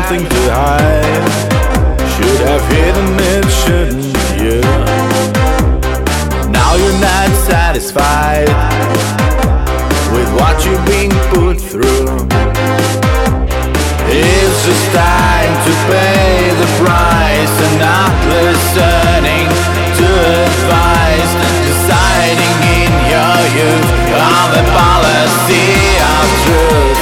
something to hide. Should have hidden it, shouldn't you? Now you're not satisfied with what you've been put through. It's just time to pay the price and not listening to advice. Deciding in your youth on the policy of truth.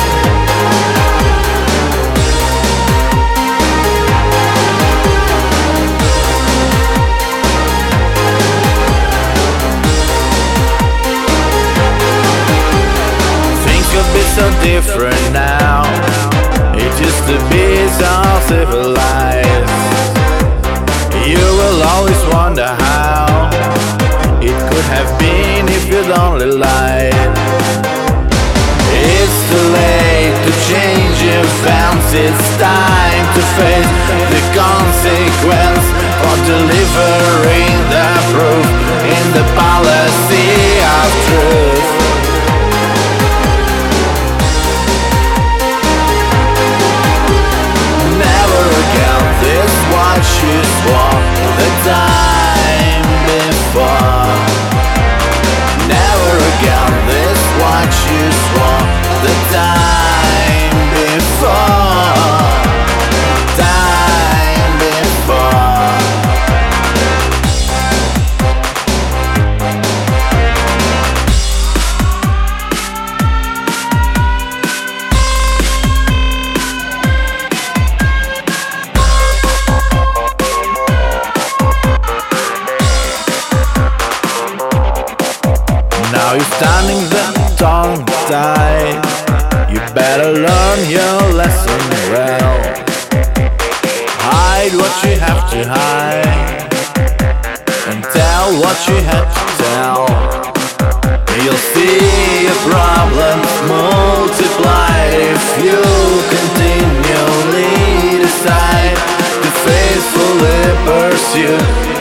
Things could be so different now. It used to be so civilized. You will always wonder how it could have been if you'd only lied. It's too late to change events. It's time to face the consequence for delivering the proof in the policy of truth. What you swore the time before. Never again this what you swore the time before. Time before. Now you're standing there tongue-tied. You better learn your lesson well. Hide what you have to hide and tell what you have to tell. You'll see your problems multiply if you continually decide to faithfully pursue